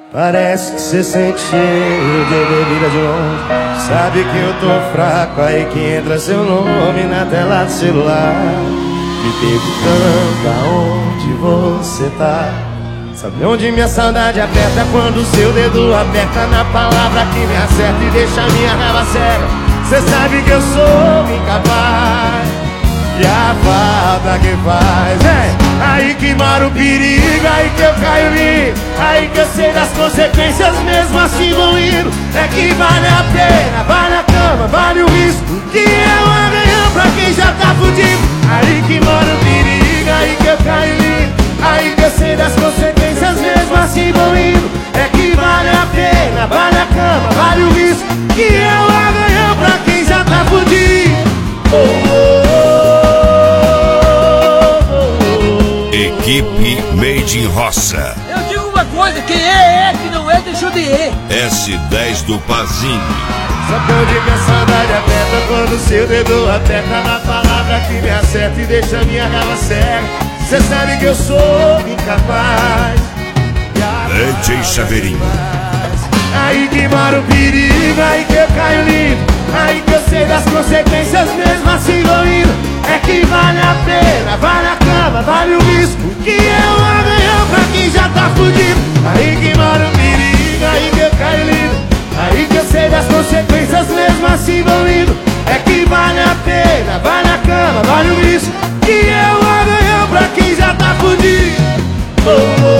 Parece que cê sente cheiro de bebida de longe. Sabe que eu tô fraco, aí que entra seu nome na tela do celular, me perguntando aonde você tá. Sabe onde minha saudade aperta? Quando seu dedo aperta na palavra que me acerta e deixa minha raiva cega. Cê sabe que eu sou incapaz, e a falta que faz é aí que mora o perigo, aí que eu caio lindo, aí que eu sei das consequências, mesmo assim vou indo. É que vale a pena, vale a cama, vale o risco, que é o amanhã pra quem já tá fudido. Aí que mora o perigo, aí que eu caio lindo, aí que eu sei das consequências, mesmo assim vou indo. É que vale a pena, vale a cama, vale o risco, que é o amanhã pra quem já tá fudido. Equipe Made in Roça. Eu digo uma coisa, quem é, que não é, deixou de ir. S10 do Pazini. Sabe onde minha saudade aperta? Quando seu dedo aperta na palavra que me acerta e deixa minha raiva cega. Cê sabe que eu sou incapaz, DJ Chaveirinho. aí que mora o perigo, aí que eu caio lindo, aí que eu sei das consequências, mesmo assim vou indo. É que vale a pena, vale a cama, vale o risco, que é o amanhã pra quem já tá fudido. Aí que mora o perigo, aí que eu caio lindo, aí que eu sei das consequências, mesmo assim vou indo. É que vale a pena, vale a cama, vale o risco, que é o amanhã pra quem já tá fudido.